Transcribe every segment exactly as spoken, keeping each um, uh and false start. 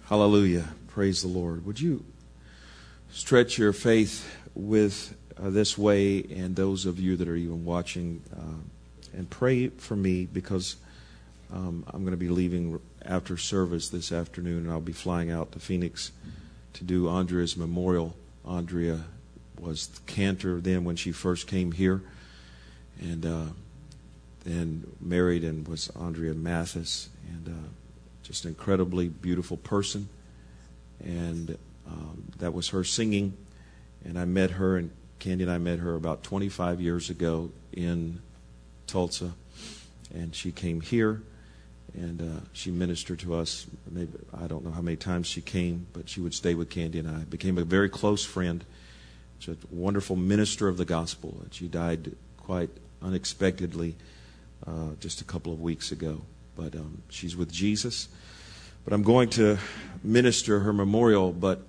Hallelujah. Praise the Lord. Would you stretch your faith with uh, this way, and those of you that are even watching, uh, and pray for me, because um, I'm going to be leaving after service this afternoon, and I'll be flying out to Phoenix to do Andrea's memorial. Andrea was the cantor then when she first came here, and uh, then married and was Andrea Mathis, and uh, just an incredibly beautiful person. And um, that was her singing, and I met her, and Candy and I met her about twenty-five years ago in Tulsa, and she came here, and uh, she ministered to us. Maybe I don't know how many times she came, but she would stay with Candy and I. Became a very close friend. She's a wonderful minister of the gospel, and she died quite unexpectedly uh, just a couple of weeks ago. But um, she's with Jesus. But I'm going to minister her memorial, but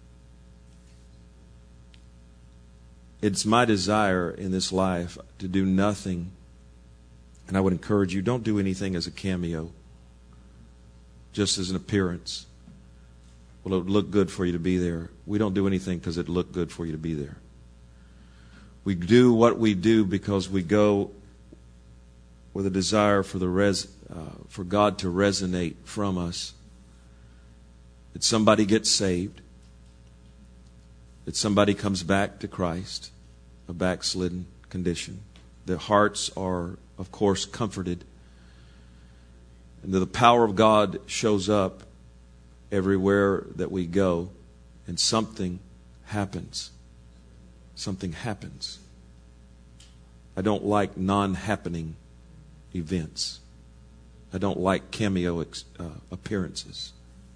it's my desire in this life to do nothing. And I would encourage you, don't do anything as a cameo, just as an appearance. Well, it would look good for you to be there. We don't do anything because it looked good for you to be there. We do what we do because we go with a desire for the res, uh, for God to resonate from us. That somebody gets saved. That somebody comes back to Christ, a backslidden condition. Their hearts are, of course, comforted. And the power of God shows up everywhere that we go, and something happens. Something happens. I don't like non-happening events. I don't like cameo ex- uh, appearances.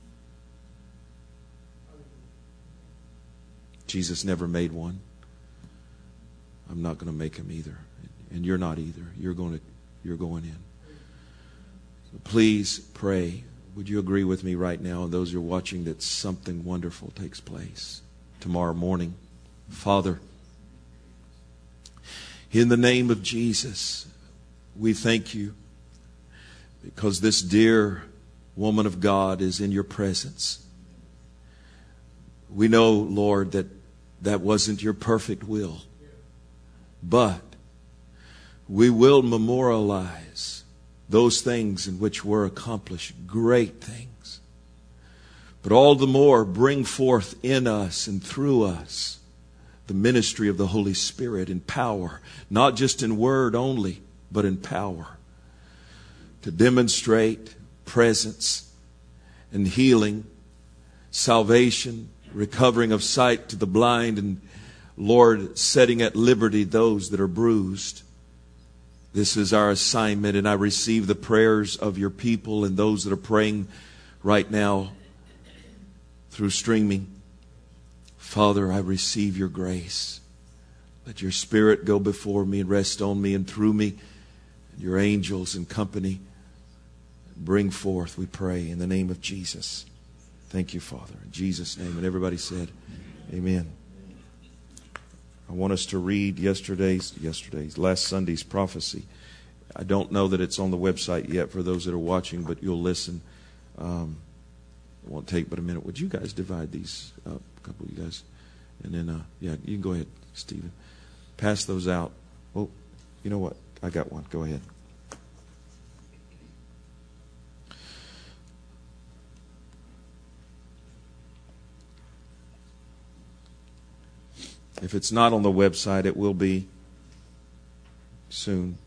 Jesus never made one. I'm not going to make him either. And you're not either. You're going to, you're going in. So please pray. Would you agree with me right now, and those who are watching, that something wonderful takes place tomorrow morning? Father, in the name of Jesus, we thank you because this dear woman of God is in your presence. We know, Lord, that that wasn't your perfect will. But we will memorialize those things in which were accomplished, great things. But all the more bring forth in us and through us the ministry of the Holy Spirit in power, not just in word only, but in power, to demonstrate presence and healing, salvation, recovering of sight to the blind, and Lord, setting at liberty those that are bruised. This is our assignment, and I receive the prayers of your people and those that are praying right now through streaming. Father, I receive your grace. Let your Spirit go before me and rest on me and through me, and your angels and company bring forth, we pray, in the name of Jesus. Thank you, Father. In Jesus' name. And everybody said, amen. I want us to read yesterday's, yesterday's, last Sunday's prophecy. I don't know that it's on the website yet for those that are watching, but you'll listen. Um, it won't take but a minute. Would you guys divide these up, a couple of you guys? And then, uh, yeah, you can go ahead, Stephen. Pass those out. Oh, you know what? I got one. Go ahead. If it's not on the website, it will be soon.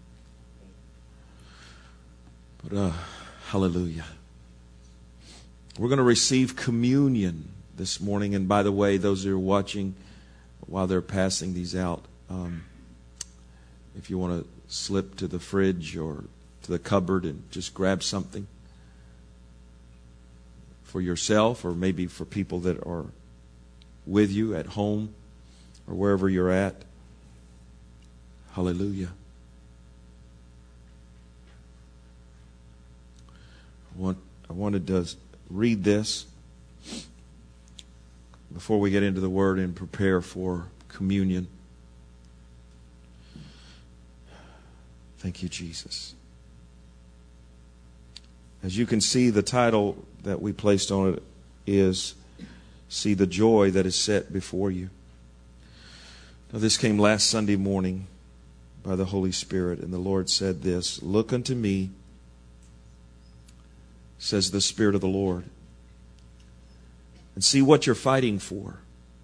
But uh, hallelujah. We're going to receive communion this morning. And by the way, those who are watching while they're passing these out, um, if you want to slip to the fridge or to the cupboard and just grab something for yourself, or maybe for people that are with you at home, or wherever you're at. Hallelujah. I want I wanted to read this before we get into the Word and prepare for communion. Thank you, Jesus. As you can see, the title that we placed on it is, see the joy that is set before you. Now, this came last Sunday morning by the Holy Spirit, and the Lord said this, "Look unto me, says the Spirit of the Lord, and see what you're fighting for.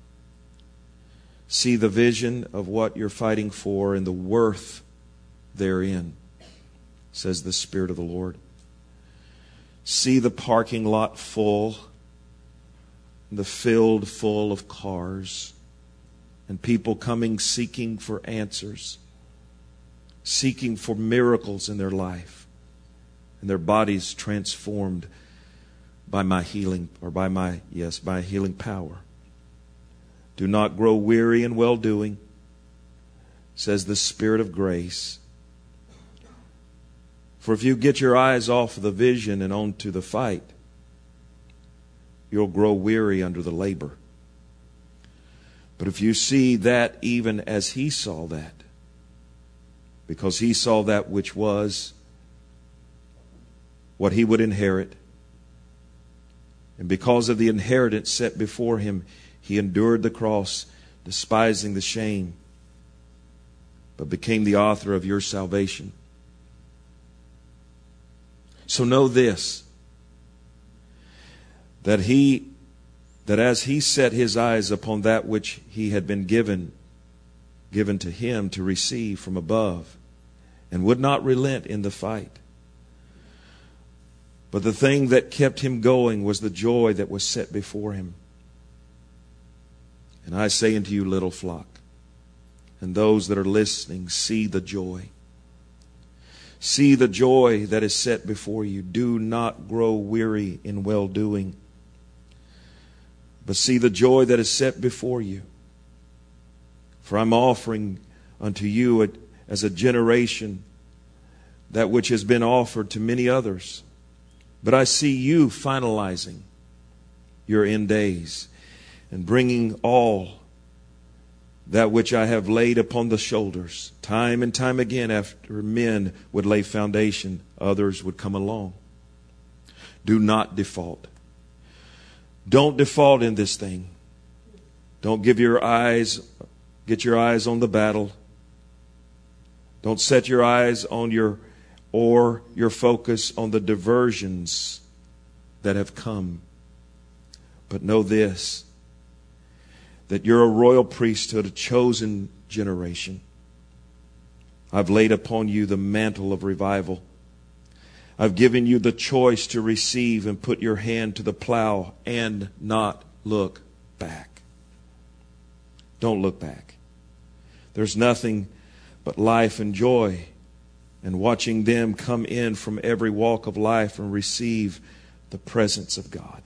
See the vision of what you're fighting for and the worth therein, says the Spirit of the Lord. See the parking lot full, the field full of cars, and people coming seeking for answers, seeking for miracles in their life, and their bodies transformed by my healing, or by my, yes, by healing power. Do not grow weary in well-doing, says the Spirit of grace. For if you get your eyes off of the vision and onto the fight, you'll grow weary under the labor. But if you see that even as He saw that, because He saw that which was, what He would inherit, and because of the inheritance set before Him, He endured the cross, despising the shame, but became the author of your salvation. So know this, that He, that as He set His eyes upon that which He had been given, given to Him to receive from above, and would not relent in the fight. But the thing that kept Him going was the joy that was set before Him. And I say unto you, little flock, and those that are listening, see the joy. See the joy that is set before you. Do not grow weary in well-doing, but see the joy that is set before you. For I'm offering unto you as a generation that which has been offered to many others. But I see you finalizing your end days and bringing all that which I have laid upon the shoulders. Time and time again, after men would lay foundation, others would come along. Do not default. Don't default in this thing. Don't give your eyes, get your eyes on the battle. Don't set your eyes on your, or your focus on the diversions that have come. But know this, that you're a royal priesthood, a chosen generation. I've laid upon you the mantle of revival. I've given you the choice to receive and put your hand to the plow and not look back. Don't look back. There's nothing but life and joy and watching them come in from every walk of life and receive the presence of God.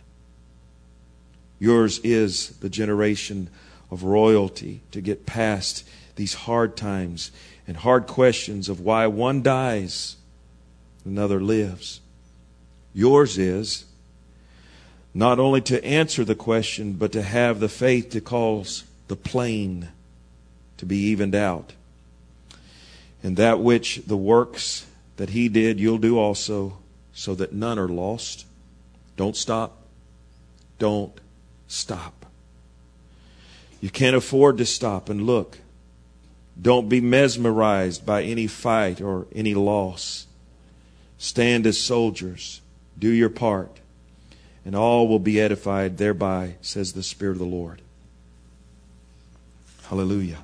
Yours is the generation of royalty to get past these hard times and hard questions of why one dies, another lives. Yours is not only to answer the question, but to have the faith to cause the plain to be evened out. And that which the works that He did, you'll do also, so that none are lost. Don't stop. Don't stop. You can't afford to stop and look. Don't be mesmerized by any fight or any loss. Stand as soldiers. Do your part. And all will be edified thereby, says the Spirit of the Lord. Hallelujah.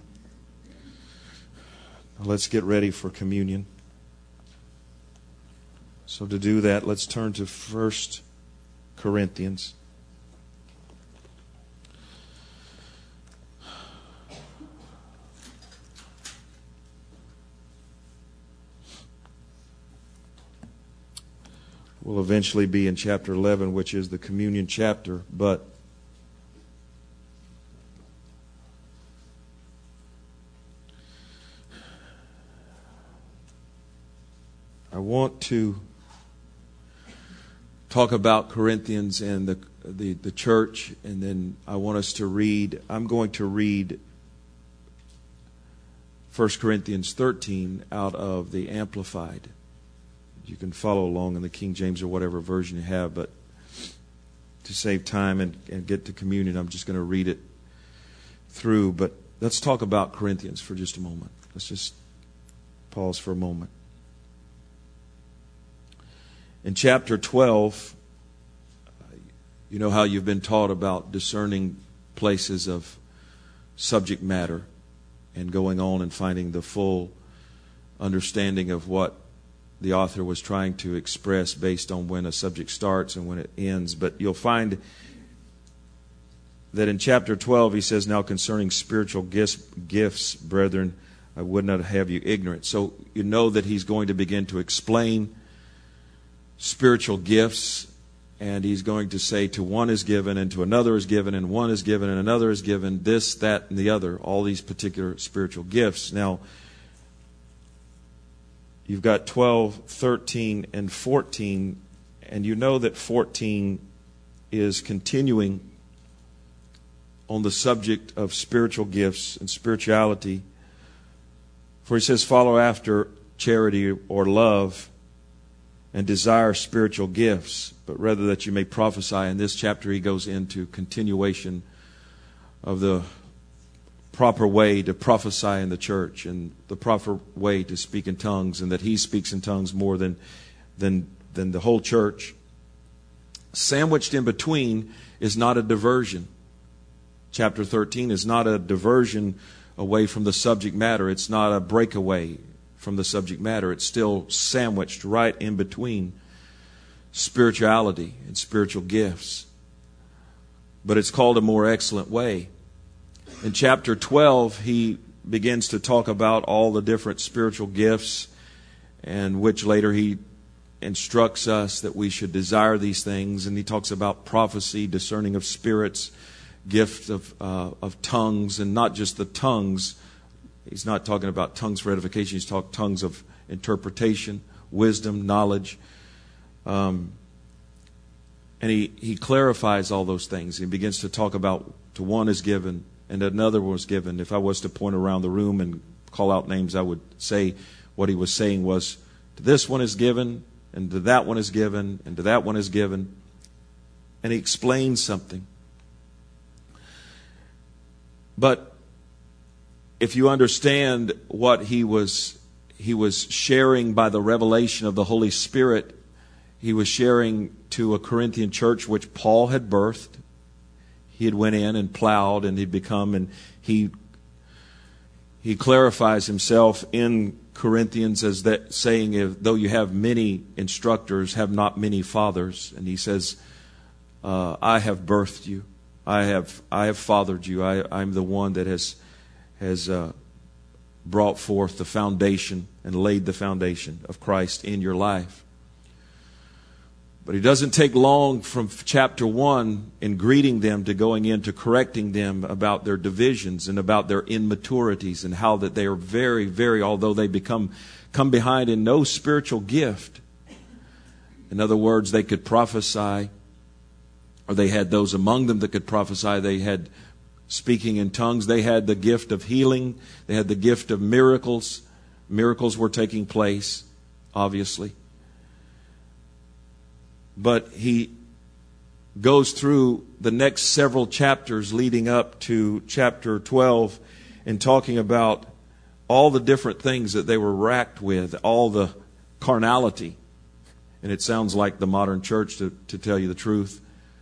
Now let's get ready for communion. So to do that, let's turn to First Corinthians. We'll eventually be in chapter eleven, which is the communion chapter, but I want to talk about Corinthians and the, the, the church, and then I want us to read, I'm going to read First Corinthians thirteen out of the Amplified. You can follow along in the King James or whatever version you have, but to to save time and, and get to communion, I'm just going to read it through. But let's talk about Corinthians for just a moment. Let's just pause for a moment. In chapter twelve, you know how you've been taught about discerning places of subject matter and going on and finding the full understanding of what the author was trying to express based on when a subject starts and when it ends. But you'll find that in chapter twelve he says, "Now concerning spiritual gifts, gifts, brethren, I would not have you ignorant." So you know that he's going to begin to explain spiritual gifts, and he's going to say to one is given, and to another is given, and one is given, and another is given, this, that, and the other, all these particular spiritual gifts. Now, you've got twelve, thirteen, and fourteen, and you know that fourteen is continuing on the subject of spiritual gifts and spirituality. For he says, "Follow after charity or love, and desire spiritual gifts, but rather that you may prophesy." In this chapter he goes into continuation of the proper way to prophesy in the church and the proper way to speak in tongues, and that he speaks in tongues more than than than the whole church. Sandwiched in between is not a diversion. Chapter thirteen is not a diversion away from the subject matter. It's not a breakaway from the subject matter. It's still sandwiched right in between spirituality and spiritual gifts. But it's called a more excellent way. In chapter twelve, he begins to talk about all the different spiritual gifts, and which later he instructs us that we should desire these things. And he talks about prophecy, discerning of spirits, gift of uh, of tongues, and not just the tongues. He's not talking about tongues for edification. He's talking tongues of interpretation, wisdom, knowledge. Um, and he, he clarifies all those things. He begins to talk about to one is given and another was given. If I was to point around the room and call out names, I would say what he was saying was, to this one is given, and to that one is given, and to that one is given. And he explains something. But if you understand what he was he was sharing by the revelation of the Holy Spirit, he was sharing to a Corinthian church which Paul had birthed. He had went in and plowed, and he'd become, and he he clarifies himself in Corinthians as that saying, if, though you have many instructors, have not many fathers. And he says, uh, I have birthed you. I have I have fathered you. I, I'm the one that has has uh, brought forth the foundation and laid the foundation of Christ in your life. But he doesn't take long from chapter one in greeting them to going into correcting them about their divisions and about their immaturities, and how that they are very, very, although they become come behind in no spiritual gift. In other words, they could prophesy, or they had those among them that could prophesy. They had speaking in tongues. They had the gift of healing. They had the gift of miracles. Miracles were taking place, obviously. But he goes through the next several chapters leading up to chapter twelve and talking about all the different things that they were racked with, all the carnality. And it sounds like the modern church, to, to tell you the truth.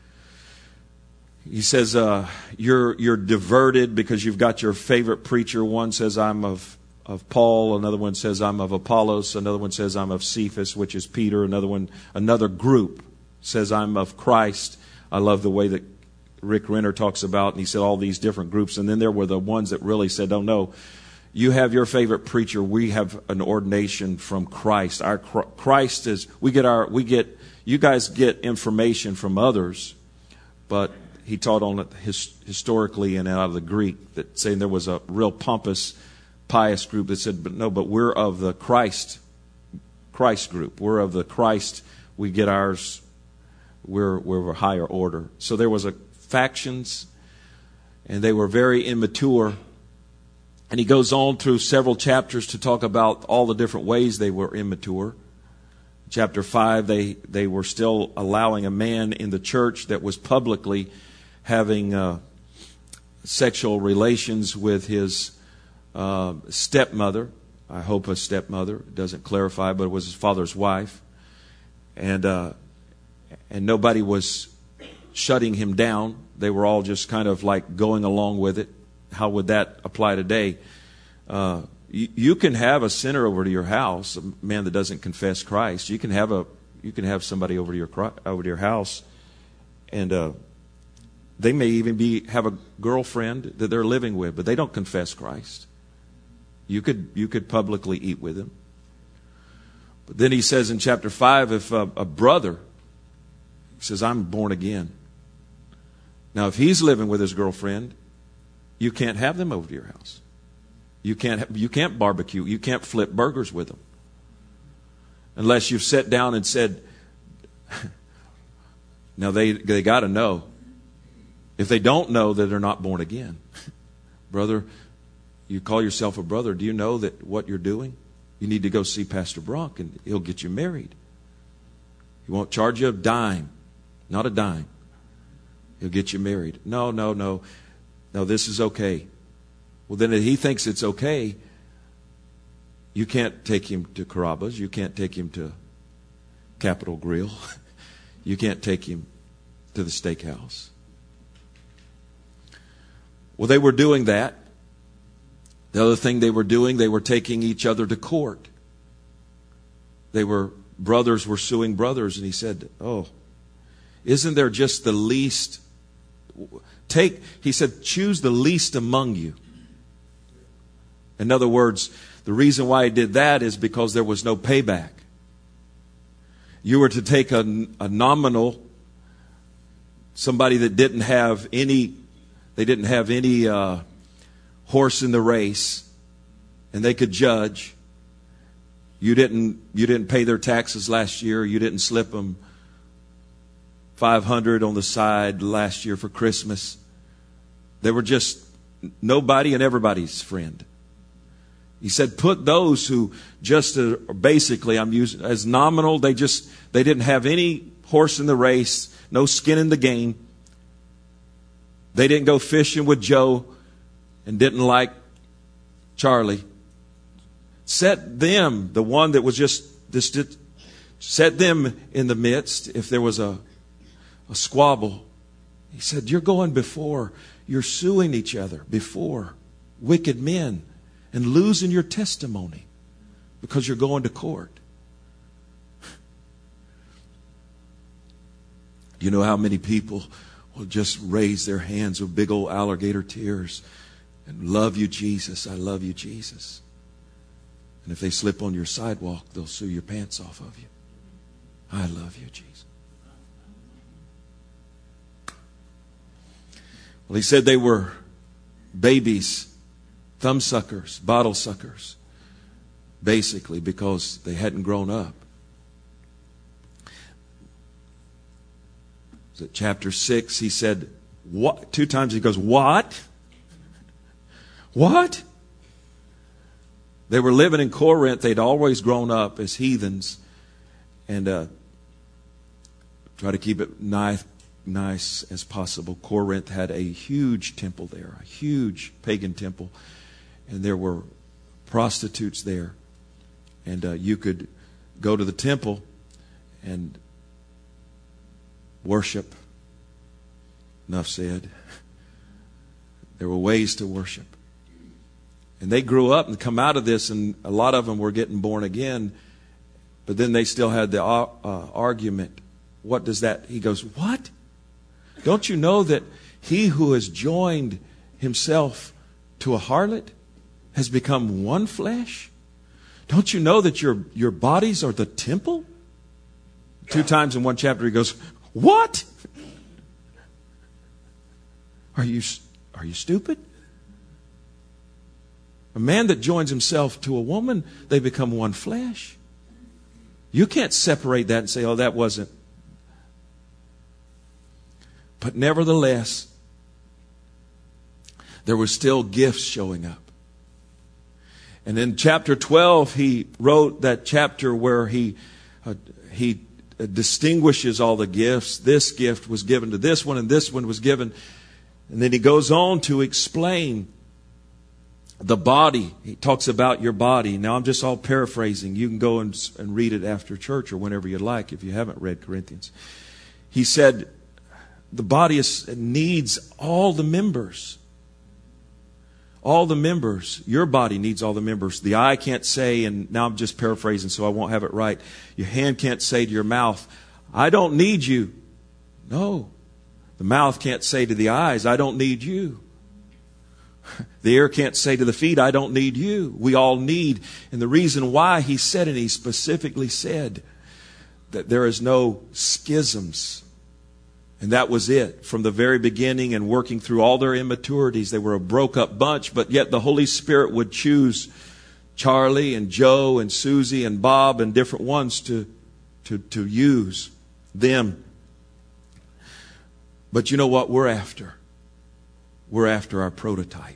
He says, uh, you're you're diverted because you've got your favorite preacher. One says, I'm of, of Paul. Another one says, I'm of Apollos. Another one says, I'm of Cephas, which is Peter. Another one, another group says, I'm of Christ. I love the way that Rick Renner talks about, and he said all these different groups. And then there were the ones that really said, oh no, you have your favorite preacher. We have an ordination from Christ. Our Christ is, we get our, we get, you guys get information from others, but he taught on it his, historically and out of the Greek, that saying there was a real pompous, pious group that said, but no, but we're of the Christ, Christ group. We're of the Christ. We get ours. We're, we're of a higher order. So there was a factions, and they were very immature. And he goes on through several chapters to talk about all the different ways they were immature. chapter five, they, they were still allowing a man in the church that was publicly having uh, sexual relations with his uh, stepmother. I hope a stepmother. It doesn't clarify, but it was his father's wife. And uh, and nobody was shutting him down. They were all just kind of like going along with it. How would that apply today? Uh, you, you can have a sinner over to your house, a man that doesn't confess Christ. You can have a you can have somebody over to your over to your house, and uh, they may even be have a girlfriend that they're living with, but they don't confess Christ. You could you could publicly eat with him. But then he says in chapter five, if a, a brother he says, I'm born again. Now, if he's living with his girlfriend, you can't have them over to your house. You can't you can't barbecue. You can't flip burgers with them. Unless you've sat down and said, now they, they got to know. If they don't know, that they're not born again. Brother, you call yourself a brother. Do you know that what you're doing? You need to go see Pastor Brock and he'll get you married. He won't charge you a dime. Not a dime. He'll get you married. No, no, no. No, this is okay. Well, then if he thinks it's okay, you can't take him to Carrabba's. You can't take him to Capitol Grill. You can't take him to the steakhouse. Well, they were doing that. The other thing they were doing, they were taking each other to court. They were, brothers were suing brothers, and he said, oh, isn't there just the least, take, he said, choose the least among you. In other words, the reason why he did that is because there was no payback. You were to take a, a nominal, somebody that didn't have any, they didn't have any uh, horse in the race, and they could judge. You didn't, you didn't pay their taxes last year. You didn't slip them five hundred on the side last year for Christmas. They were just nobody and everybody's friend. He said, put those who just uh, basically, I'm using as nominal, they just, they didn't have any horse in the race, no skin in the game. They didn't go fishing with Joe and didn't like Charlie. Set them, the one that was just, this, set them in the midst if there was a, a squabble. He said, you're going before, you're suing each other before wicked men. And losing your testimony because you're going to court. You know how many people will just raise their hands with big old alligator tears and love you, Jesus. I love you, Jesus. And if they slip on your sidewalk, they'll sue your pants off of you. I love you, Jesus. Well, he said they were babies. Thumb suckers, bottle suckers, basically because they hadn't grown up. So chapter six, he said, "What?" Two times he goes, "What? What?" They were living in Corinth. They'd always grown up as heathens, and uh, try to keep it nice, nice as possible. Corinth had a huge temple there, a huge pagan temple. And there were prostitutes there. And uh, you could go to the temple and worship. Enough said. There were ways to worship. And they grew up and come out of this, and a lot of them were getting born again. But then they still had the uh, argument. What does that? He goes, what? Don't you know that he who has joined himself to a harlot has become one flesh? Don't you know that your, your bodies are the temple? Two times in one chapter he goes, what? Are you, are you stupid? A man that joins himself to a woman, they become one flesh. You can't separate that and say, oh, that wasn't. But nevertheless, there were still gifts showing up. And in chapter twelve, he wrote that chapter where he uh, he distinguishes all the gifts. This gift was given to this one and this one was given. And then he goes on to explain the body. He talks about your body. Now I'm just all paraphrasing. You can go and, and read it after church or whenever you like if you haven't read Corinthians. He said the body is, needs all the members. All the members. Your body needs all the members. The eye can't say, and now I'm just paraphrasing so I won't have it right. Your hand can't say to your mouth, I don't need you. No. The mouth can't say to the eyes, I don't need you. The ear can't say to the feet, I don't need you. We all need. And the reason why he said it, he specifically said that there is no schisms. And that was it. From the very beginning and working through all their immaturities, they were a broke up bunch, but yet the Holy Spirit would choose Charlie and Joe and Susie and Bob and different ones to, to, to use them. But you know what we're after? We're after our prototype.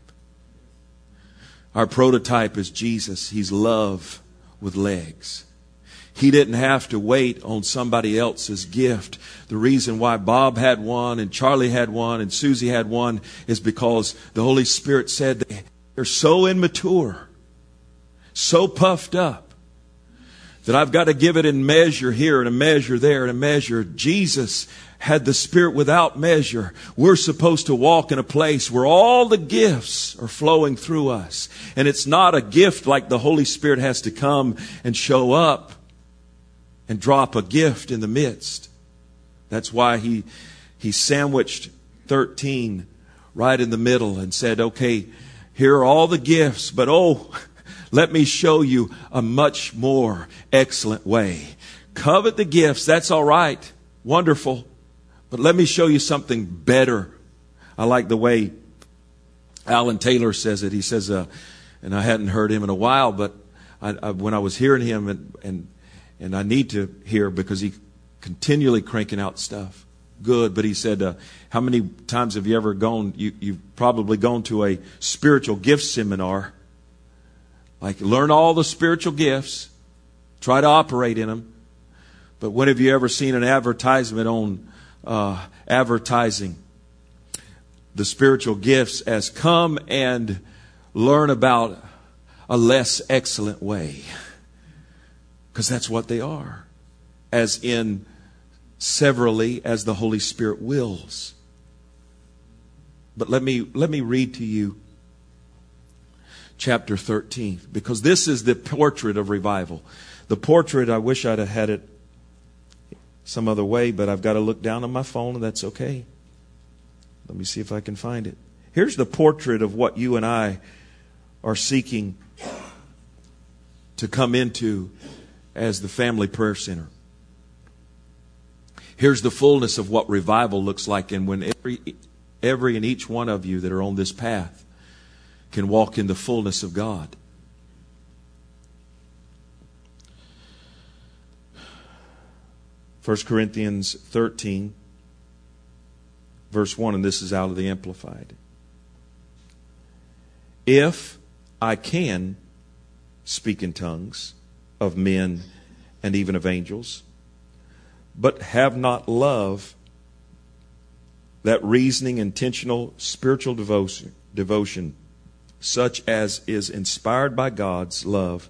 Our prototype is Jesus. He's love with legs. He didn't have to wait on somebody else's gift. The reason why Bob had one and Charlie had one and Susie had one is because the Holy Spirit said they're so immature, so puffed up, that I've got to give it in measure here and a measure there and a measure. Jesus had the Spirit without measure. We're supposed to walk in a place where all the gifts are flowing through us. And it's not a gift like the Holy Spirit has to come and show up and drop a gift in the midst. That's why he he sandwiched thirteen right in the middle and said, okay, here are all the gifts, but oh, let me show you a much more excellent way. Covet the gifts, that's all right, wonderful, but let me show you something better. I like the way Alan Taylor says it. He says, uh, and I hadn't heard him in a while, but I, I, when I was hearing him and, and And I need to hear because he continually cranking out stuff. Good. But he said, uh, how many times have you ever gone, you, you've probably gone to a spiritual gift seminar. Like learn all the spiritual gifts. Try to operate in them. But when have you ever seen an advertisement on uh, advertising the spiritual gifts as come and learn about a less excellent way? Because that's what they are. As in, severally as the Holy Spirit wills. But let me let me read to you chapter thirteen. Because this is the portrait of revival. The portrait, I wish I'd have had it some other way, but I've got to look down on my phone, and that's okay. Let me see if I can find it. Here's the portrait of what you and I are seeking to come into as the Family Prayer Center. Here's the fullness of what revival looks like, and when every every and each one of you that are on this path can walk in the fullness of God. First Corinthians thirteen, verse one, and this is out of the Amplified. If I can speak in tongues of men and even of angels, but have not love, that reasoning, intentional, spiritual devotion, devotion, such as is inspired by God's love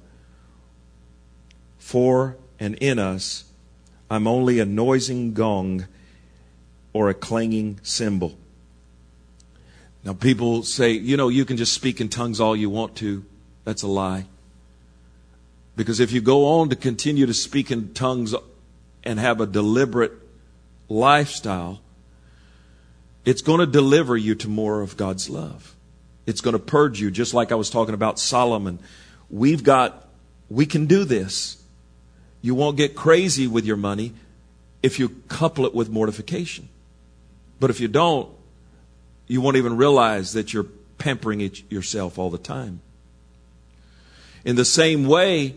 for and in us, I'm only a noising gong or a clanging cymbal. Now people say, you know, you can just speak in tongues all you want to. That's a lie. Because if you go on to continue to speak in tongues and have a deliberate lifestyle, it's going to deliver you to more of God's love. It's going to purge you, just like I was talking about Solomon. We've got, we can do this. You won't get crazy with your money if you couple it with mortification. But if you don't, you won't even realize that you're pampering it yourself all the time. In the same way,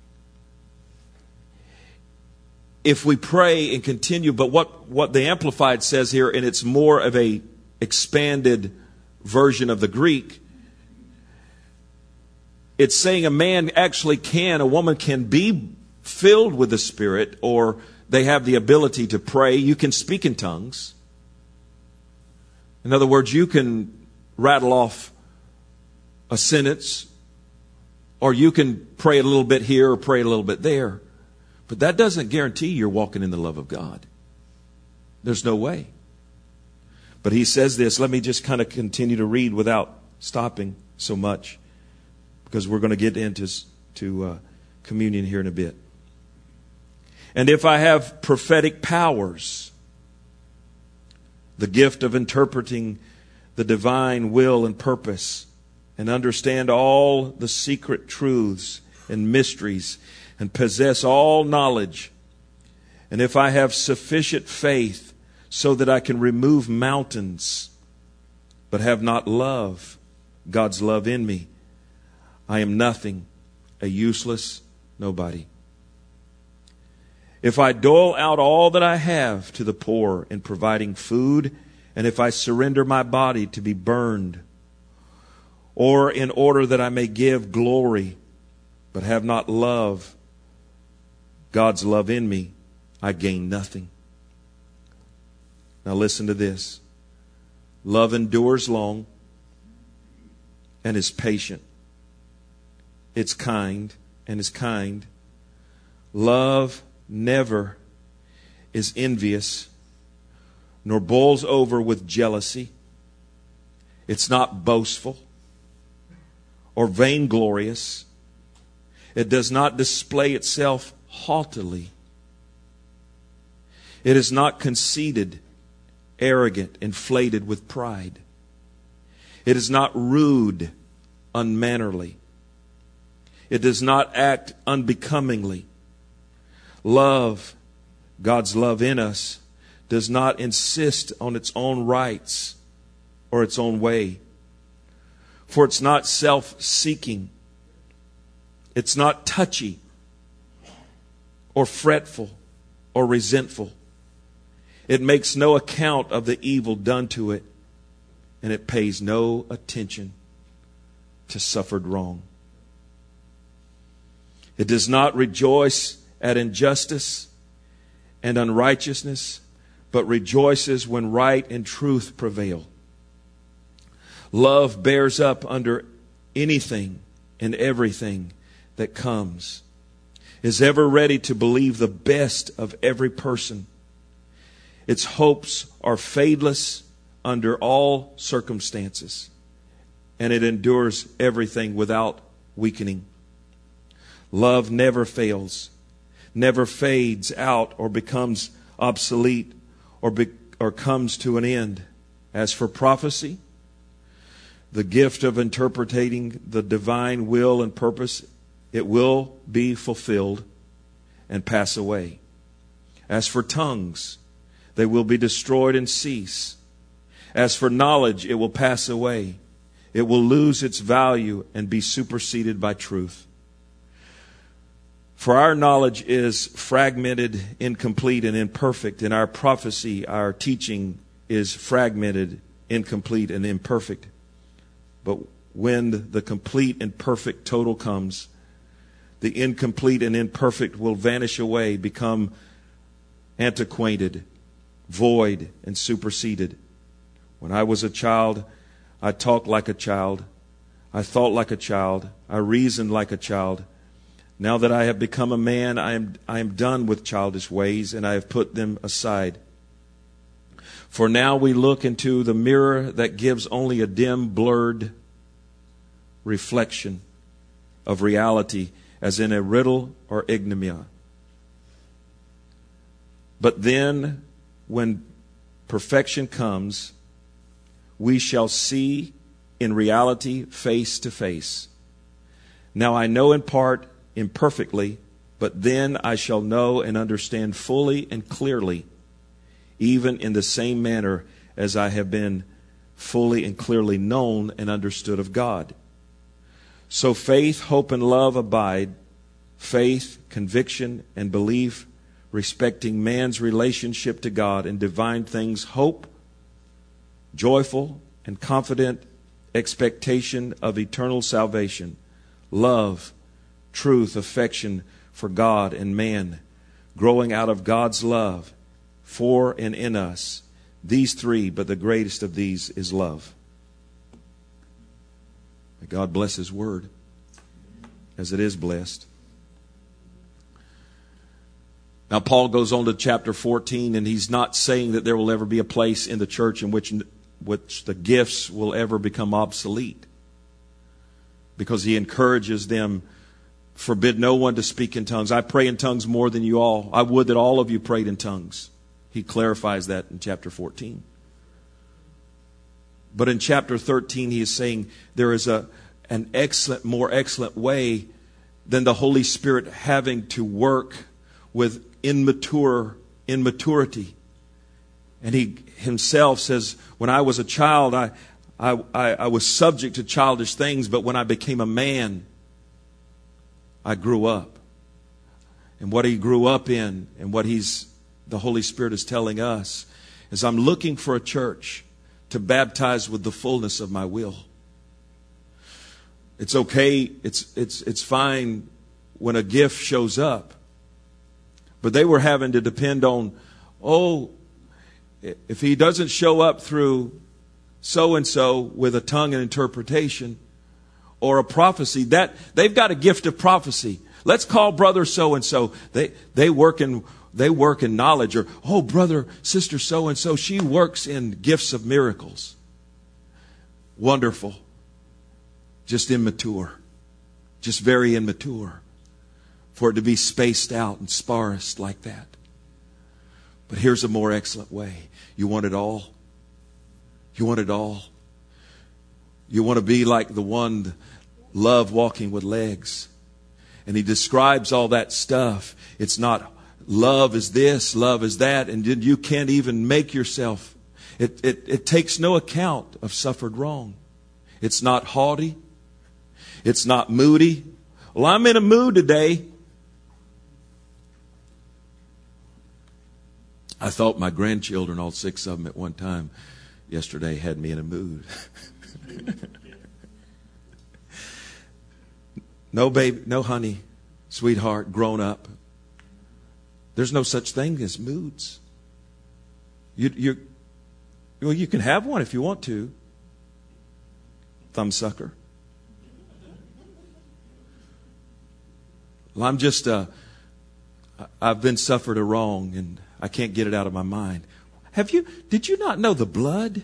if we pray and continue, but what, what the Amplified says here, and it's more of a expanded version of the Greek, it's saying a man actually can, a woman can be filled with the Spirit, or they have the ability to pray, you can speak in tongues. In other words, you can rattle off a sentence, or you can pray a little bit here or pray a little bit there. But that doesn't guarantee you're walking in the love of God. There's no way. But he says this. Let me just kind of continue to read without stopping so much, because we're going to get into to, uh, communion here in a bit. And if I have prophetic powers, the gift of interpreting the divine will and purpose, and understand all the secret truths and mysteries, and possess all knowledge, and if I have sufficient faith so that I can remove mountains, but have not love, God's love in me, I am nothing, a useless nobody. If I dole out all that I have to the poor in providing food, and if I surrender my body to be burned, or in order that I may give glory, but have not love, God's love in me, I gain nothing. Now listen to this. Love endures long and is patient. It's kind and is kind. Love never is envious, nor boils over with jealousy. It's not boastful or vainglorious. It does not display itself haughtily. It is not conceited, arrogant, inflated with pride. It is not rude, unmannerly. It does not act unbecomingly. Love, God's love in us, does not insist on its own rights or its own way. For it's not self-seeking. It's not touchy or fretful or resentful. It makes no account of the evil done to it, and it pays no attention to suffered wrong. It does not rejoice at injustice and unrighteousness, but rejoices when right and truth prevail. Love bears up under anything and everything that comes, is ever ready to believe the best of every person. Its hopes are fadeless under all circumstances, and it endures everything without weakening. Love never fails, never fades out or becomes obsolete or, be, or comes to an end. As for prophecy, the gift of interpreting the divine will and purpose, it will be fulfilled and pass away. As for tongues, they will be destroyed and cease. As for knowledge, it will pass away. It will lose its value and be superseded by truth. For our knowledge is fragmented, incomplete, and imperfect, and our prophecy, our teaching, is fragmented, incomplete, and imperfect. But when the complete and perfect total comes, the incomplete and imperfect will vanish away, become antiquated, void, and superseded. When I was a child, I talked like a child. I thought like a child. I reasoned like a child. Now that I have become a man, I am, I am done with childish ways, and I have put them aside. For now we look into the mirror that gives only a dim, blurred reflection of reality, as in a riddle or enigma. But then, when perfection comes, we shall see in reality face to face. Now I know in part, imperfectly, but then I shall know and understand fully and clearly, even in the same manner as I have been fully and clearly known and understood of God. So faith, hope, and love abide. Faith, conviction, and belief respecting man's relationship to God and divine things. Hope, joyful and confident expectation of eternal salvation. Love, truth, affection for God and man, growing out of God's love for and in us. These three, but the greatest of these is love. May God bless His word as it is blessed. Now Paul goes on to chapter fourteen, and he's not saying that there will ever be a place in the church in which, which the gifts will ever become obsolete. Because he encourages them, forbid no one to speak in tongues. I pray in tongues more than you all. I would that all of you prayed in tongues. He clarifies that in chapter fourteen. But in chapter thirteen, he is saying there is a an excellent, more excellent way than the Holy Spirit having to work with immature immaturity. And he himself says, when I was a child, I, I, I, I was subject to childish things, but when I became a man, I grew up. And what he grew up in, and what he's the Holy Spirit is telling us, is I'm looking for a church to baptize with the fullness of my will. It's okay, it's it's it's fine when a gift shows up. But they were having to depend on, oh, if he doesn't show up through so-and-so with a tongue and interpretation or a prophecy, that they've got a gift of prophecy. Let's call brother so-and-so. They they work in they work in knowledge. Or, oh, brother, sister so-and-so, she works in gifts of miracles. Wonderful. Just immature. Just very immature. For it to be spaced out and sparse like that. But here's a more excellent way. You want it all? You want it all? You want to be like the one, love walking with legs. And he describes all that stuff. It's not love is this, love is that, and you can't even make yourself. It, it, it takes no account of suffered wrong. It's not haughty. It's not moody. Well, I'm in a mood today. I thought my grandchildren, all six of them at one time yesterday, had me in a mood. No baby, no honey, sweetheart, grown up. There's no such thing as moods. You, you, well, you can have one if you want to. Thumbsucker. Well, I'm just, uh, I've been suffered a wrong and I can't get it out of my mind. Have you, did you not know the blood?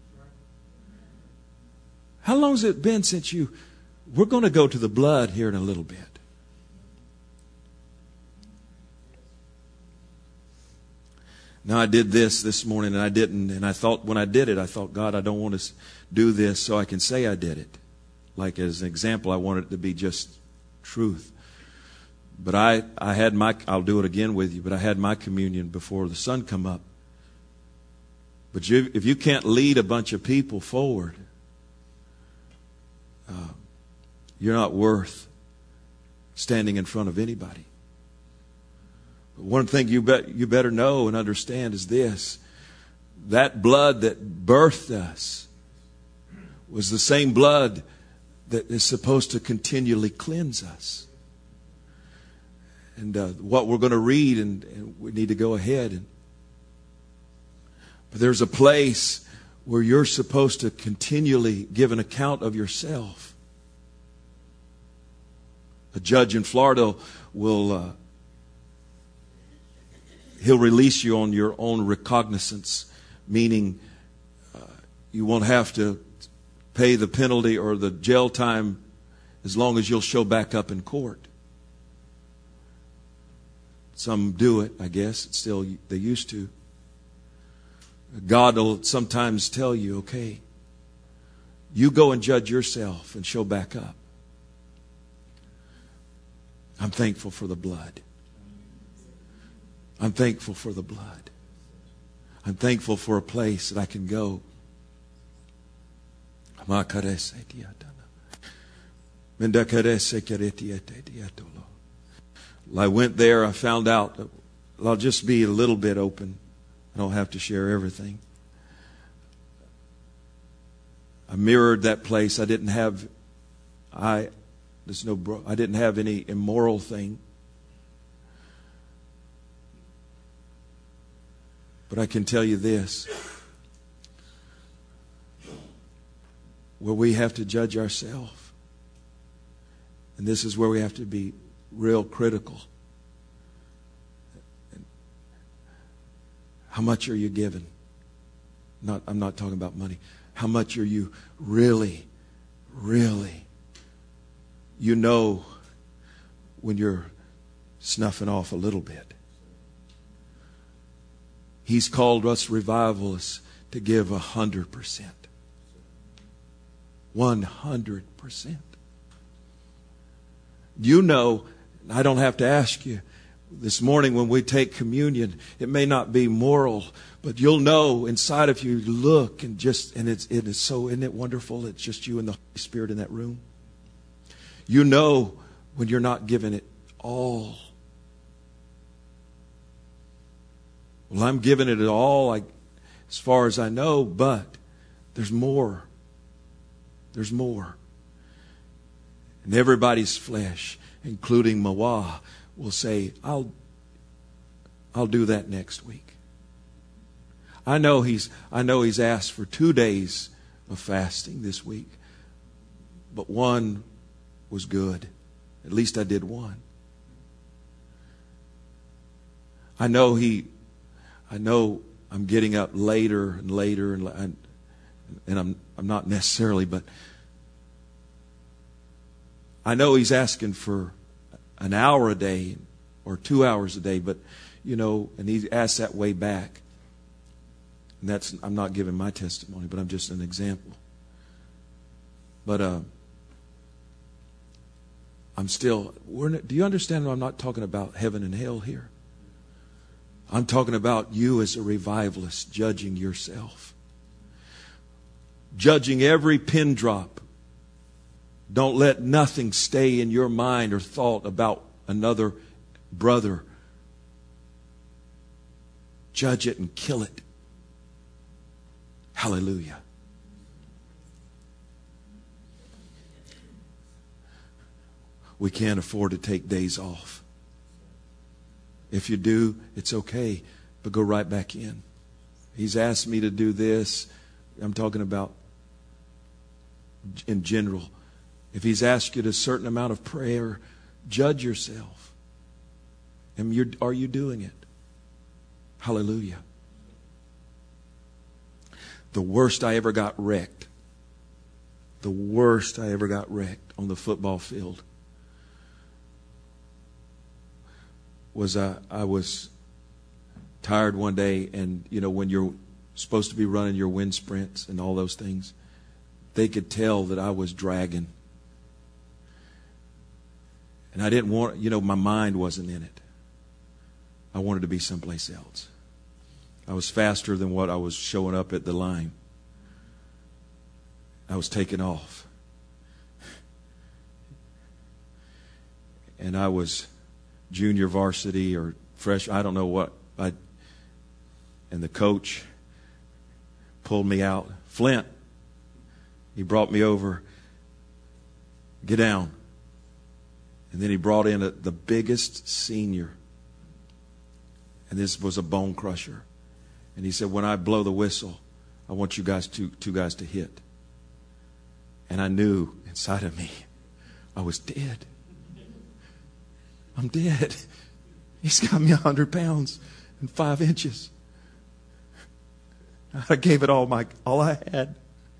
How long has it been since you, we're going to go to the blood here in a little bit. Now, I did this this morning and I didn't. And I thought when I did it, I thought, God, I don't want to do this so I can say I did it. Like as an example, I want it to be just truth. But I, I had my, I'll do it again with you, but I had my communion before the sun come up. But you, if you can't lead a bunch of people forward, uh, you're not worth standing in front of anybody. But one thing you, bet, you better know and understand is this. That blood that birthed us was the same blood that is supposed to continually cleanse us. And uh, what we're going to read, and, and we need to go ahead. And, but there's a place where you're supposed to continually give an account of yourself. A judge in Florida will, uh, he'll release you on your own recognizance, meaning uh, you won't have to pay the penalty or the jail time as long as you'll show back up in court. Some do it, I guess. It's still, they used to. God will sometimes tell you, okay, you go and judge yourself and show back up. I'm thankful for the blood. I'm thankful for the blood. I'm thankful for a place that I can go. I went there, I found out, I'll just be a little bit open. I don't have to share everything. I mirrored that place. I didn't have, I, there's no, I didn't have any immoral thing. But I can tell you this. Where we have to judge ourselves. And this is where we have to be real critical. How much are you giving? Not, I'm not talking about money. How much are you really, really? You know when you're snuffing off a little bit. He's called us revivalists to give a hundred percent. One hundred percent. You know, I don't have to ask you, this morning when we take communion, it may not be moral, but you'll know inside of you, look and just, and it's, it is so, isn't it wonderful? It's just you and the Holy Spirit in that room. You know when you're not giving it all. Well, I'm giving it all I, as far as I know, but there's more. There's more. And everybody's flesh, including Mawah, will say, I'll I'll do that next week. I know he's I know he's asked for two days of fasting this week. But one was good. At least I did one. I know he I know I'm getting up later and later and and, and I'm I'm not necessarily, but I know he's asking for an hour a day or two hours a day, but, you know, and he asked that way back. And that's, I'm not giving my testimony, but I'm just an example. But uh, I'm still, we're not, do you understand I'm not talking about heaven and hell here? I'm talking about you as a revivalist judging yourself. Judging every pin drop. Don't let nothing stay in your mind or thought about another brother. Judge it and kill it. Hallelujah. We can't afford to take days off. If you do, it's okay, but go right back in. He's asked me to do this. I'm talking about in general. If he's asked you a certain amount of prayer, judge yourself. And you're, are you doing it? Hallelujah. The worst I ever got wrecked, the worst I ever got wrecked on the football field was I, I was tired one day, and you know when you're supposed to be running your wind sprints and all those things, they could tell that I was dragging. And I didn't want, you know, my mind wasn't in it. I wanted to be someplace else. I was faster than what I was showing up at the line. I was taking off. And I was junior varsity or fresh, I don't know what. I, and the coach pulled me out. Flint, he brought me over. Get down. And then he brought in a, the biggest senior. And this was a bone crusher. And he said, when I blow the whistle, I want you guys, two, two guys to hit. And I knew inside of me, I was dead. I'm dead. He's got me a hundred pounds and five inches. I gave it all my all I had.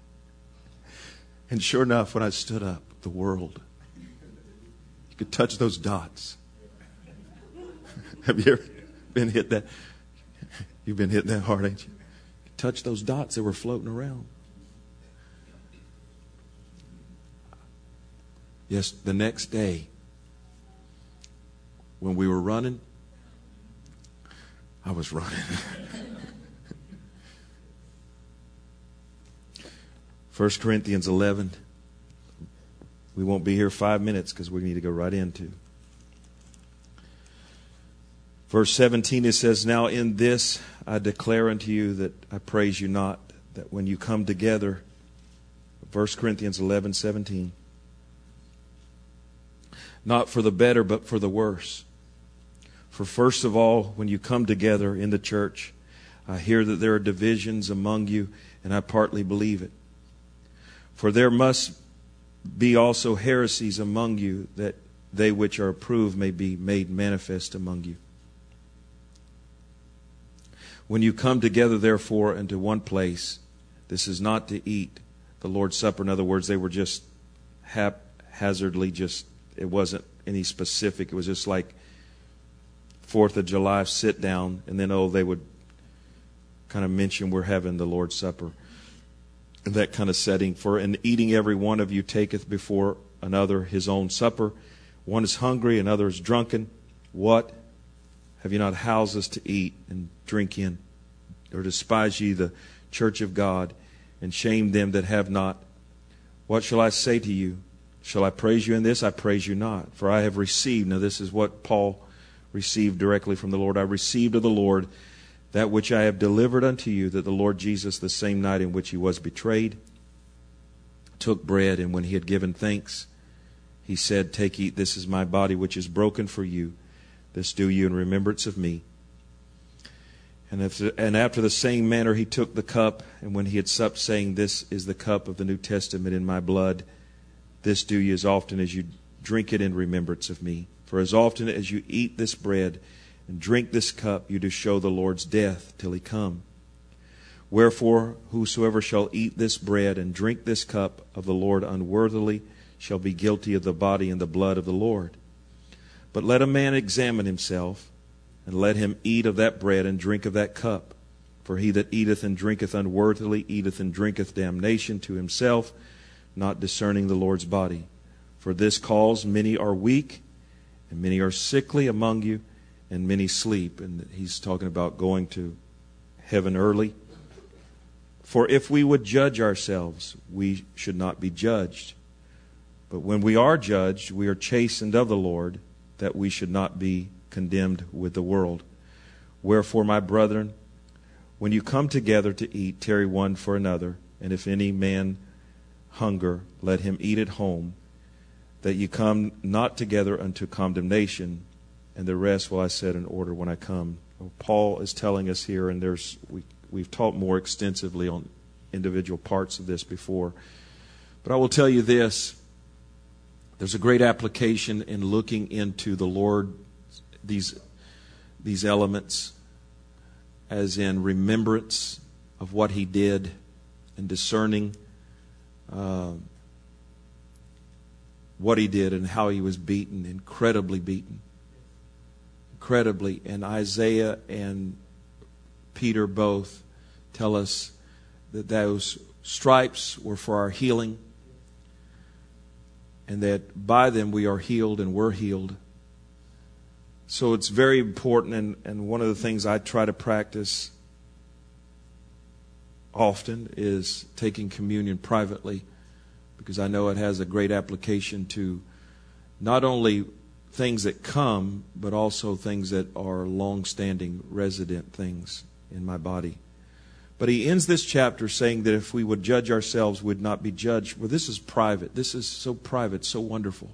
And sure enough, when I stood up, the world, you could touch those dots. Have you ever been hit that? You've been hit that hard, ain't you? You touch those dots that were floating around. Yes, the next day, when we were running, I was running. First Corinthians eleven. We won't be here five minutes because we need to go right into. Verse seventeen, it says, now in this I declare unto you that I praise you not, that when you come together, First Corinthians eleven seventeen, not for the better, but for the worse. For first of all, when you come together in the church, I hear that there are divisions among you, and I partly believe it. For there must be also heresies among you, that they which are approved may be made manifest among you. When you come together, therefore, into one place, this is not to eat the Lord's Supper. In other words, they were just haphazardly, just, it wasn't any specific. It was just like Fourth of July sit down, and then, oh, they would kind of mention we're having the Lord's Supper. In that kind of setting. For in eating every one of you taketh before another his own supper. One is hungry, another is drunken. What? Have you not houses to eat and drink in? Or despise ye the church of God, and shame them that have not? What shall I say to you? Shall I praise you in this? I praise you not. For I have received, now this is what Paul received directly from the Lord. I received of the Lord that which I have delivered unto you, that the Lord Jesus, the same night in which he was betrayed, took bread, and when he had given thanks, he said, Take, eat, this is my body which is broken for you. This do you in remembrance of me. And, if, and after the same manner he took the cup, and when he had supped, saying, This is the cup of the New Testament in my blood. This do ye as often as you drink it in remembrance of me. For as often as you eat this bread and drink this cup, you do show the Lord's death till he come. Wherefore, whosoever shall eat this bread and drink this cup of the Lord unworthily shall be guilty of the body and the blood of the Lord. But let a man examine himself, and let him eat of that bread and drink of that cup. For he that eateth and drinketh unworthily eateth and drinketh damnation to himself, not discerning the Lord's body. For this cause many are weak, and many are sickly among you, and many sleep. And he's talking about going to heaven early. For if we would judge ourselves, we should not be judged. But when we are judged, we are chastened of the Lord, that we should not be condemned with the world. Wherefore, my brethren, when you come together to eat, tarry one for another. And if any man hunger, let him eat at home, that ye come not together unto condemnation. And the rest will I set in order when I come. Paul is telling us here, and there's we, we've taught more extensively on individual parts of this before. But I will tell you this. There's a great application in looking into the Lord, these, these elements, as in remembrance of what he did and discerning uh, what he did and how he was beaten, incredibly beaten. Incredibly. And Isaiah and Peter both tell us that those stripes were for our healing, and that by them we are healed and were healed. So it's very important, and, and one of the things I try to practice often is taking communion privately, because I know it has a great application to not only things that come, but also things that are long-standing, resident things in my body. But he ends this chapter saying that if we would judge ourselves, we'd not be judged. Well, this is private. This is so private, so wonderful.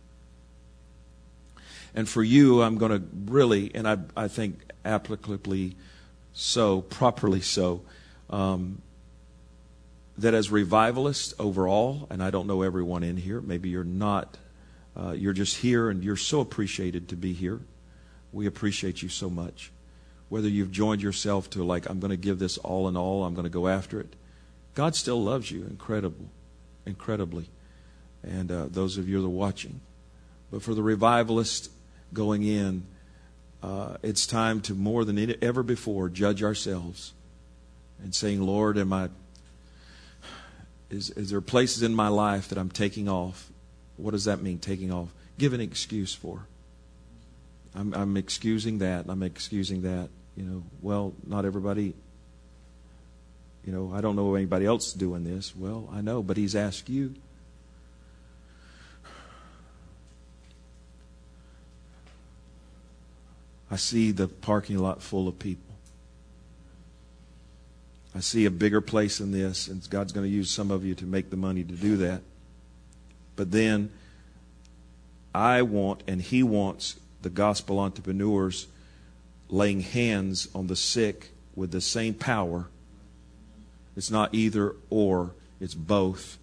And for you, I'm going to really, and I, I think applicably so, properly so, um, that as revivalists overall, and I don't know everyone in here, maybe you're not, uh, you're just here and you're so appreciated to be here. We appreciate you so much. Whether you've joined yourself to like, I'm going to give this all in all, I'm going to go after it. God still loves you incredible, incredibly. And uh, those of you that are watching. But for the revivalist going in, uh, it's time to more than ever before judge ourselves and saying, Lord, am I, is, is there places in my life that I'm taking off? What does that mean, taking off? Give an excuse for. I'm, I'm excusing that, I'm excusing that. You know, well, not everybody, you know, I don't know anybody else doing this. Well, I know, but he's asked you. I see the parking lot full of people. I see a bigger place than this, and God's going to use some of you to make the money to do that. But then I want, and he wants, the gospel entrepreneurs laying hands on the sick with the same power. It's not either or, it's both.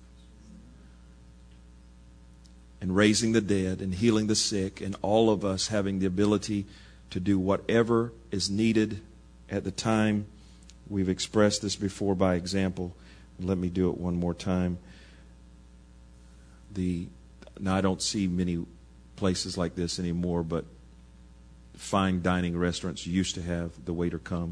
And raising the dead and healing the sick, and all of us having the ability to do whatever is needed at the time. We've expressed this before by example. Let me do it one more time. The now I don't see many places like this anymore, but fine dining restaurants used to have the waiter come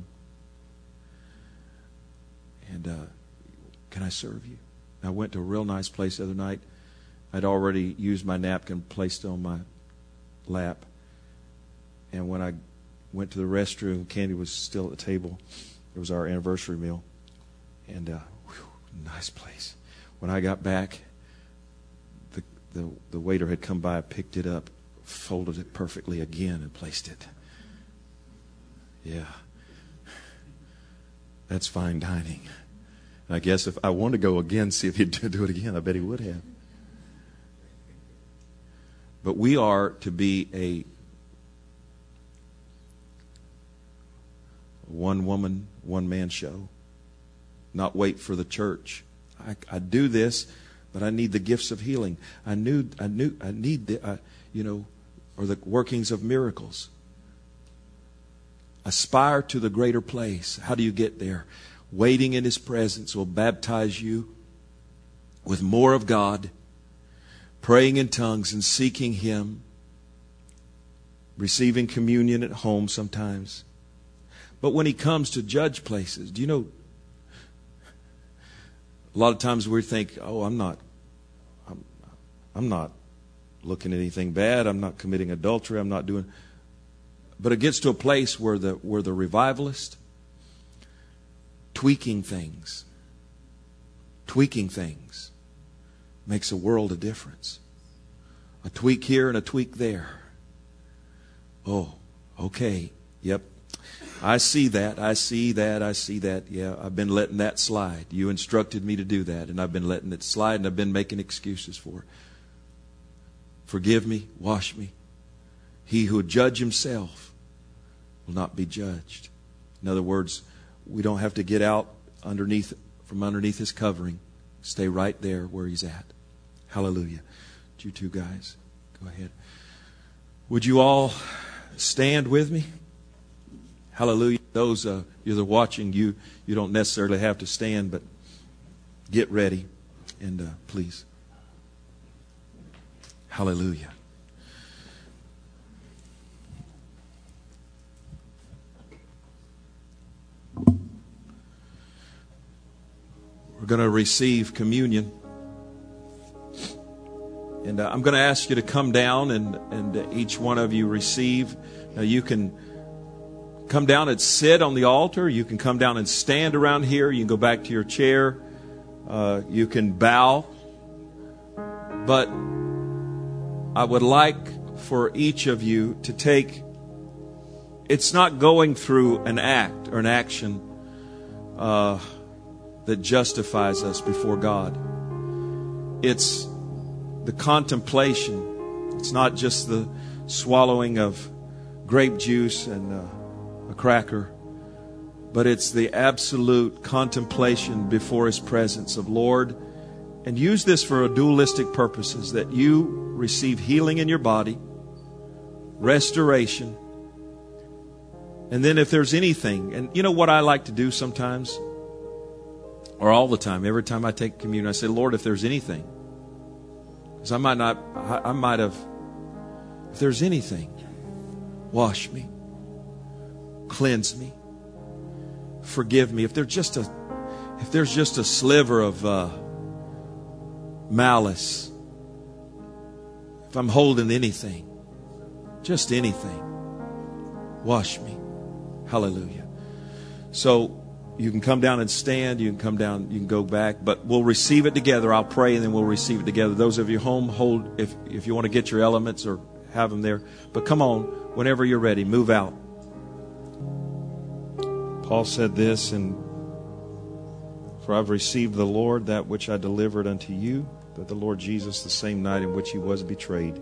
and uh, can I serve you? I went to a real nice place the other night. I'd already used my napkin, placed it on my lap, and when I went to the restroom, Candy was still at the table. It was our anniversary meal, and uh, whew, nice place. When I got back, the, the the waiter had come by, picked it up, folded it perfectly again, and placed it. Yeah, that's fine dining. And I guess if I want to go again, see if he'd do it again, I bet he would have. But we are to be a one-woman, one-man show. Not wait for the church. I, I do this, but I need the gifts of healing. I knew, I knew, I need the, uh, you know, or the workings of miracles. Aspire to the greater place. How do you get there? Waiting in His presence will baptize you with more of God, praying in tongues and seeking Him, receiving communion at home sometimes. But when He comes to judge places, do you know, a lot of times we think, oh, I'm not, I'm, I'm not looking at anything bad. I'm not committing adultery. I'm not doing. But it gets to a place where the where the revivalist tweaking things, tweaking things makes a world of difference. A tweak here and a tweak there. Oh, okay. Yep. I see that. I see that. I see that. Yeah, I've been letting that slide. You instructed me to do that, and I've been letting it slide, and I've been making excuses for it. Forgive me. Wash me. He who would judge himself will not be judged. In other words, we don't have to get out underneath from underneath His covering. Stay right there where He's at. Hallelujah. You two guys, go ahead. Would you all stand with me? Hallelujah. Those uh, you're watching, you you don't necessarily have to stand, but get ready and uh, please. Hallelujah. We're going to receive communion. And uh, I'm going to ask you to come down and, and uh, each one of you receive. Now you can come down and sit on the altar. You can come down and stand around here. You can go back to your chair. Uh, you can bow. But I would like for each of you to take, it's not going through an act or an action uh, that justifies us before God. It's the contemplation. It's not just the swallowing of grape juice and uh, a cracker, but it's the absolute contemplation before His presence of Lord. And use this for a dualistic purposes, that you receive healing in your body, restoration, and then if there's anything, and you know what I like to do sometimes, or all the time, every time I take communion, I say, Lord, if there's anything, because I might not, I, I might have, if there's anything, wash me, cleanse me, forgive me. If there's just a, if there's just a sliver of uh, malice, if I'm holding anything, just anything, wash me. Hallelujah. So you can come down and stand. You can come down. You can go back. But we'll receive it together. I'll pray and then we'll receive it together. Those of you home, hold if if you want to get your elements or have them there. But come on, whenever you're ready, move out. Paul said this, and for I've received the Lord that which I delivered unto you, that the Lord Jesus, the same night in which He was betrayed,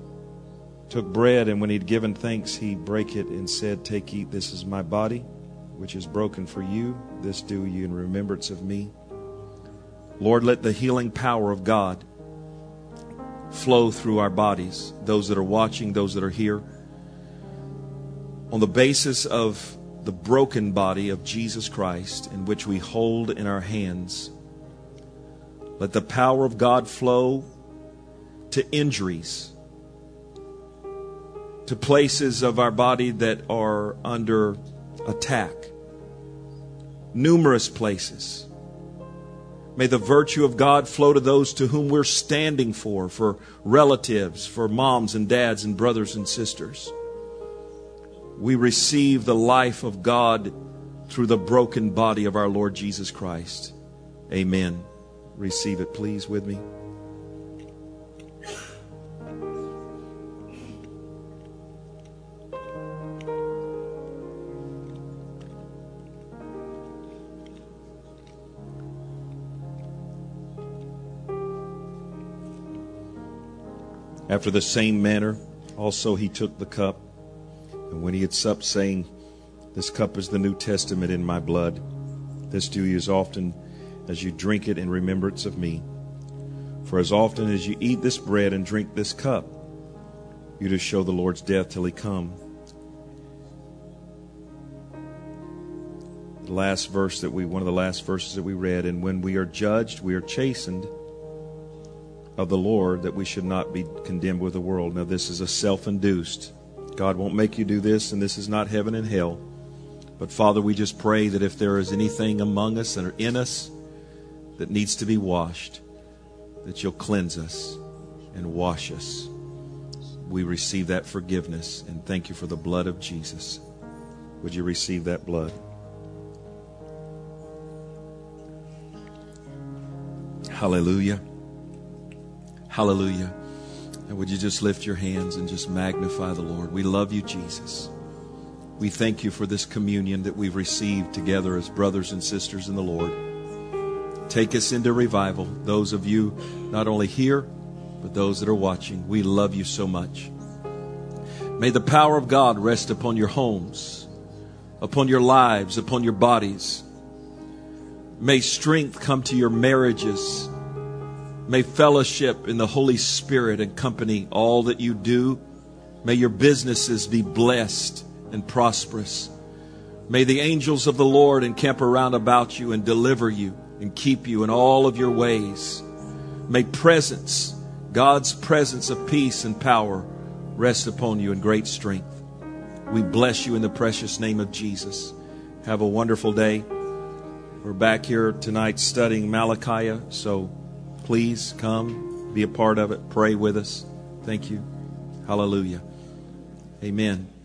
took bread, and when He'd given thanks, He brake it and said, Take, eat, this is my body, which is broken for you, this do you in remembrance of me. Lord, let the healing power of God flow through our bodies, those that are watching, those that are here. On the basis of the broken body of Jesus Christ, in which we hold in our hands, let the power of God flow to injuries, to places of our body that are under attack, numerous places. May the virtue of God flow to those to whom we're standing for, for relatives, for moms and dads and brothers and sisters. We receive the life of God through the broken body of our Lord Jesus Christ. Amen. Receive it, please, with me. After the same manner, also he took the cup, and when he had supped, saying, This cup is the New Testament in my blood. This do ye as often as you drink it in remembrance of me. For as often as you eat this bread and drink this cup, you do show the Lord's death till he come. The last verse that we, one of the last verses that we read, and when we are judged, we are chastened of the Lord, that we should not be condemned with the world. Now this is a self-induced. God won't make you do this, and this is not heaven and hell. But Father, we just pray that if there is anything among us and in us that needs to be washed, that you'll cleanse us and wash us. We receive that forgiveness, and thank you for the blood of Jesus. Would you receive that blood? Hallelujah. Hallelujah. And would you just lift your hands and just magnify the Lord? We love you, Jesus. We thank you for this communion that we've received together as brothers and sisters in the Lord. Take us into revival. Those of you not only here, but those that are watching, we love you so much. May the power of God rest upon your homes, upon your lives, upon your bodies. May strength come to your marriages. May fellowship in the Holy Spirit accompany all that you do. May your businesses be blessed and prosperous. May the angels of the Lord encamp around about you and deliver you and keep you in all of your ways. May presence, God's presence of peace and power, rest upon you in great strength. We bless you in the precious name of Jesus. Have a wonderful day. We're back here tonight studying Malachi, so please come, be a part of it, pray with us. Thank you. Hallelujah. Amen.